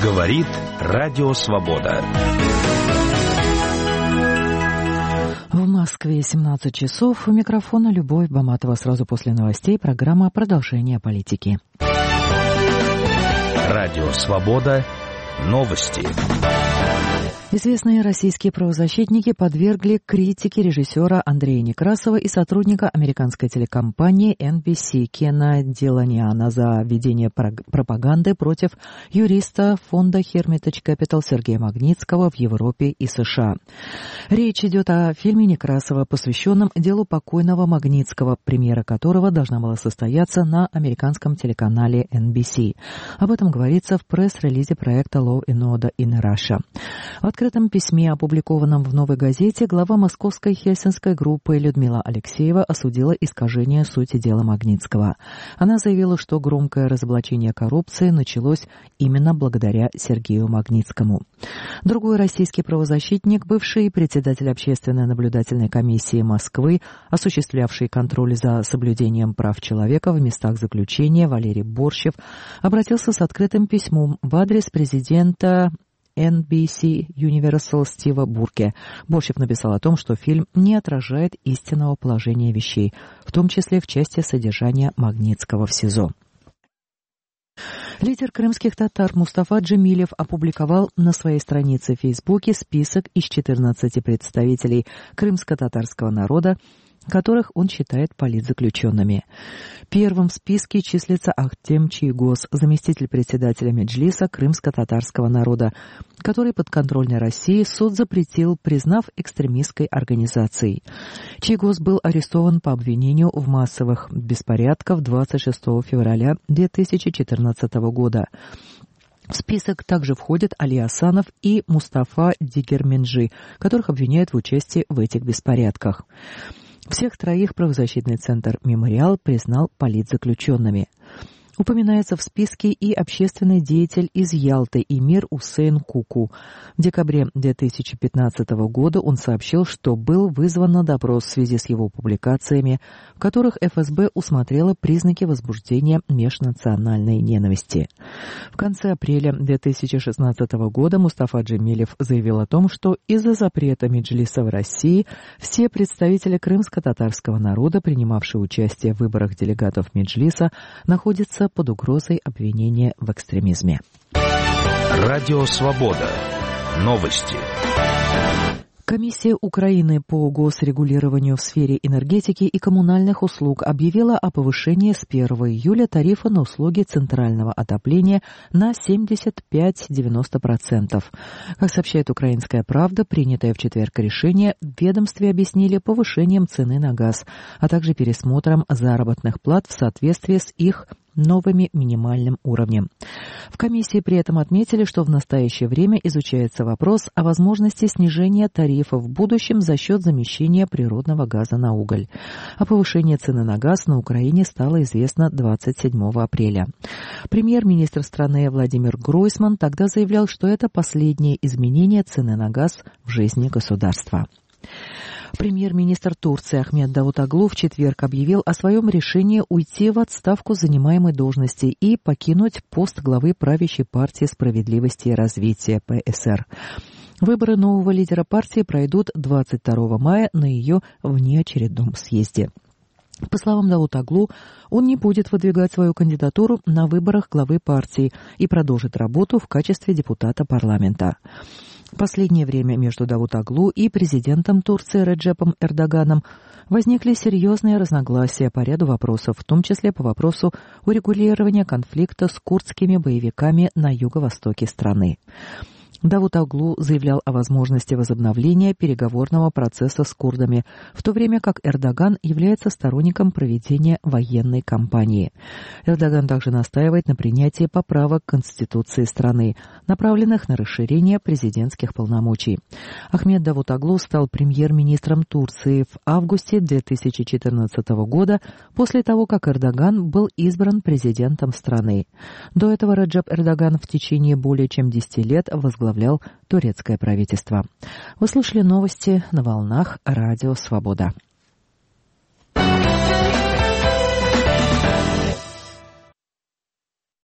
Говорит Радио Свобода. В Москве 17 часов. У микрофона Любовь Баматова. Сразу после новостей программа «Продолжение политики». Радио Свобода. Новости. Известные российские правозащитники подвергли критике режиссера Андрея Некрасова и сотрудника американской телекомпании NBC Кена Деланиана за ведение пропаганды против юриста фонда Hermitage Capital Сергея Магнитского в Европе и США. Речь идет о фильме Некрасова, посвященном делу покойного Магнитского, премьера которого должна была состояться на американском телеканале NBC. Об этом говорится в пресс-релизе проекта Law and Order in Russia. В открытом письме, опубликованном в «Новой газете», глава московской хельсинской группы Людмила Алексеева осудила искажение сути дела Магнитского. Она заявила, что громкое разоблачение коррупции началось именно благодаря Сергею Магнитскому. Другой российский правозащитник, бывший председатель Общественной наблюдательной комиссии Москвы, осуществлявший контроль за соблюдением прав человека в местах заключения, Валерий Борщев, обратился с открытым письмом в адрес президента NBC Universal Стива Бурке. Борщев написал о том, что фильм не отражает истинного положения вещей, в том числе в части содержания Магнитского в СИЗО. Лидер крымских татар Мустафа Джемилев опубликовал на своей странице в Фейсбуке список из 14 представителей крымско-татарского народа, которых он считает политзаключенными. Первым в списке числится Ахтем Чийгоз, заместитель председателя Меджлиса крымско-татарского народа, который подконтрольной России суд запретил, признав экстремистской организацией. Чийгоз был арестован по обвинению в массовых беспорядках 26 февраля 2014 года. В список также входят Али Асанов и Мустафа Дигерменджи, которых обвиняют в участии в этих беспорядках. Всех троих правозащитный центр «Мемориал» признал политзаключенными. Упоминается в списке и общественный деятель из Ялты Эмир Усейн Куку. В декабре 2015 года он сообщил, что был вызван на допрос в связи с его публикациями, в которых ФСБ усмотрела признаки возбуждения межнациональной ненависти. В конце апреля 2016 года Мустафа Джемилев заявил о том, что из-за запрета Меджлиса в России все представители крымско-татарского народа, принимавшие участие в выборах делегатов Меджлиса, находятся под угрозой обвинения в экстремизме. Радио Свобода. Новости. Комиссия Украины по госрегулированию в сфере энергетики и коммунальных услуг объявила о повышении с 1 июля тарифа на услуги центрального отопления на 75-90%. Как сообщает «Украинская правда», принятое в четверг решение в ведомстве объяснили повышением цены на газ, а также пересмотром заработных плат в соответствии с их новыми минимальным уровнем. В комиссии при этом отметили, что в настоящее время изучается вопрос о возможности снижения тарифов в будущем за счет замещения природного газа на уголь. О повышении цены на газ на Украине стало известно 27 апреля. Премьер-министр страны Владимир Гройсман тогда заявлял, что это последнее изменение цены на газ в жизни государства. Премьер-министр Турции Ахмед Давутоглу в четверг объявил о своем решении уйти в отставку с занимаемой должности и покинуть пост главы правящей партии «Справедливости и развития» ПСР. Выборы нового лидера партии пройдут 22 мая на ее внеочередном съезде. По словам Давутоглу, он не будет выдвигать свою кандидатуру на выборах главы партии и продолжит работу в качестве депутата парламента. В последнее время между Давутоглу и президентом Турции Реджепом Эрдоганом возникли серьезные разногласия по ряду вопросов, в том числе по вопросу урегулирования конфликта с курдскими боевиками на юго-востоке страны. Давутоглу заявлял о возможности возобновления переговорного процесса с курдами, в то время как Эрдоган является сторонником проведения военной кампании. Эрдоган также настаивает на принятии поправок к Конституции страны, направленных на расширение президентских полномочий. Ахмед Давутоглу стал премьер-министром Турции в августе 2014 года, после того, как Эрдоган был избран президентом страны. До этого Реджеп Эрдоган в течение более чем 10 лет возглавлял турецкое правительство. Вы слушали новости на волнах Радио Свобода.